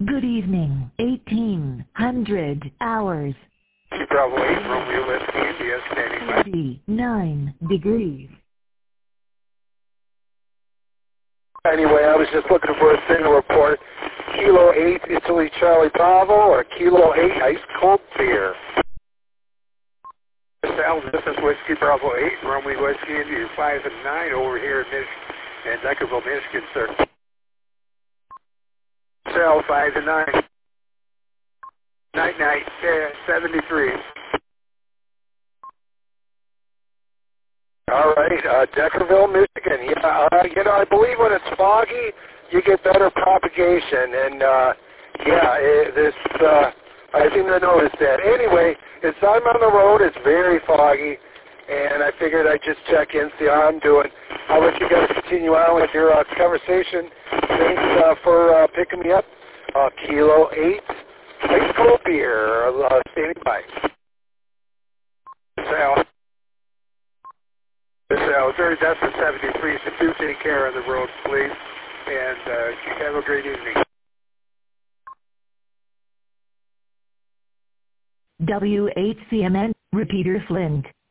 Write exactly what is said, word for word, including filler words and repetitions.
Good evening. eighteen hundred hours. Bravo eight, Romeo Whiskey, India, standing by. thirty-nine degrees. Anyway, I was just looking for a signal report. Kilo eight, Italy Charlie Bravo, or Kilo eight, ice cold beer. Sal, this is Whiskey Bravo eight, Romeo Whiskey, India, five and nine over here in Mich- in Deckerville, Michigan, sir. Sal, five and nine. Night, night, uh, seventy-three. All right, uh, Deckerville, Michigan. Yeah, uh, you know, I believe when it's foggy, you get better propagation, and uh, yeah, it, this uh, I seem to notice that. Anyway, it's I'm on the road. It's very foggy, and I figured I'd just check in, see how I'm doing. I'll let you guys continue on with your uh, conversation. Thanks uh, for uh, picking me up. Uh, Kilo eight, ice cold beer, uh, standing by. Sal. So, very desperate seventy-three, so do take care of the roads, please, and uh, have a great evening. W eight C M N, repeater Flint.